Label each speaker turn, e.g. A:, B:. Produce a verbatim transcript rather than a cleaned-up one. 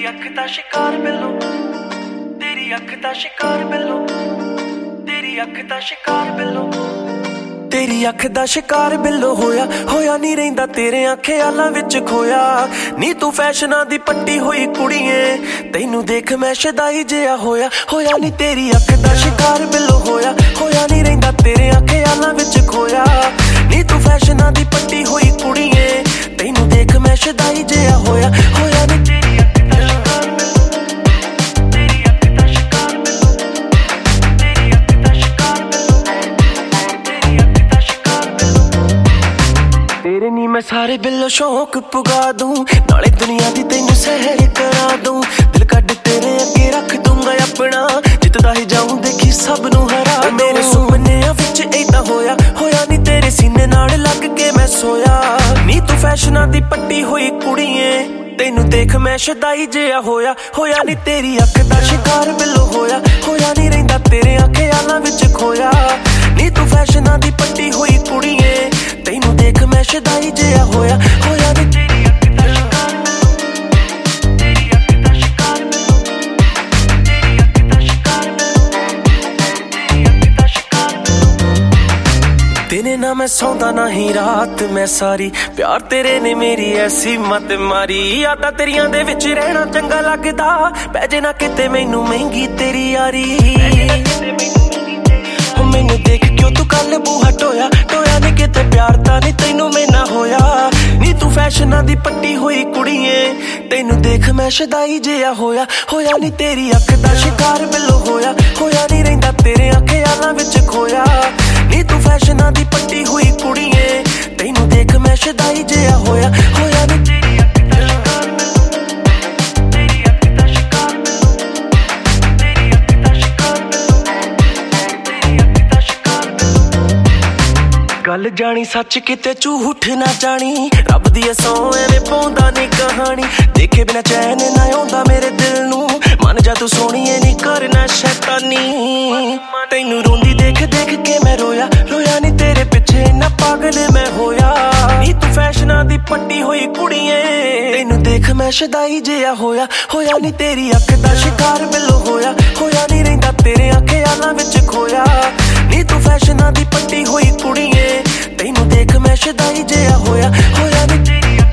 A: अख दा शिकार बिल्लो, तेरी अख दा शिकार बिल्लो, तेरी अख दा शिकार बिल्लो, तेरी अख दा शिकार बिल्लो होया होया नी रहिंदा तेरे ख्यालां विच खोया नी तू फैशनां दी पट्टी होई कुड़िए तैनू देख मैं शदाई जिहा होया होया नी तेरी अख दा शिकार बिल्लो होया होया नी रहिंदा तेरे ख्यालां विच खोया नी तू फैशनां दी पट्टी होई कुड़िए तैनू देख मैं शदाई जिहा होया होया नी तेरी अख दा शिकार बिल्लो, तेरी अख दा शिकार बिल्लो, तेरी अख दा शिकार बिल्लो, तेरी अख दा शिकार बिल्लो। तेरे नी मैं सारे बिल्लो शौक पुगा दूं नाले दुनिया दी तैनू सैर करा दूं दिल कड तेरे अगे रख दूंगा अपना जितदा ही जाऊं देखी सब नू हरा मेरे सुपनियां विच ऐदा होया होया नी तेरे सीने नाल लग के मैं सोया नी तू फैशनां दी पट्टी होई कुड़िए तैनू देख मैं शदाई जिहा होया होया नी तेरी अख दा शिकार बिल्लो होया होया नी रहिंदा तेरे ख्यालां विच खोया नी तू फैशनां दी पट्टी होई कुड़िए तैनू देख मैं शदाई जिहा होया होया नी तेरी अख दा शिकार बिल्लो, तेरी अख दा शिकार बिल्लो, तेरी अख दा शिकार बिल्लो, तेरी अख दा शिकार बिल्लो। तेरे ना मैं सौंदा नहीं रात मैं सारी प्यार तेरे ने मेरी ऐसी मत मारी यादां तेरियां दे विच रहना चंगा लगदा पै जे ना किते मैनू महंगी तेरी यारी मैनू देख क्यों तू कल बूहा टोया टोया नी किते प्यार दा नी तैनू मैना होया नी तू फैशनां दी पट्टी होई कुड़िए तैनू देख मैं शदाई जिहा होया होया नी तेरी अख दा शिकार बिल्लो होया होया नी रहिंदा तेरे ख्यालां विच खोया नी तू फैशनां दी पट्टी होई कुड़िए तैनू देख मैं शदाई जिहा होया होया नी तेरी अख दा शिकार बिल्लो, तेरी अख दा शिकार बिल्लो, तेरी अख दा शिकार बिल्लो, तेरी अख दा शिकार बिल्लो। गल जानी सच किते झूठ ना जानी रब दी सौं एवें पाउंदा नी कहानी देखे बिना चैन ना आउंदा मेरे दिल नू मन जा तू सोहणीए नी करना शैतानी तैनू रोंदी देख देख के मैं रोया रोया नी तेरे पिछे ना पागल मैं होया नी तू फैशनां दी पट्टी होई कुड़िए तैनू देख मैं शदाई जिहा होया होया नी तेरी अख दा शिकार बिल्लो होया होया नी रहिंदा तेरे ख्यालां विच खोया नी तू फैशनां दी पट्टी होई कुड़िए तैनू देख मैं शदाई जिहा होया होया नी तेरी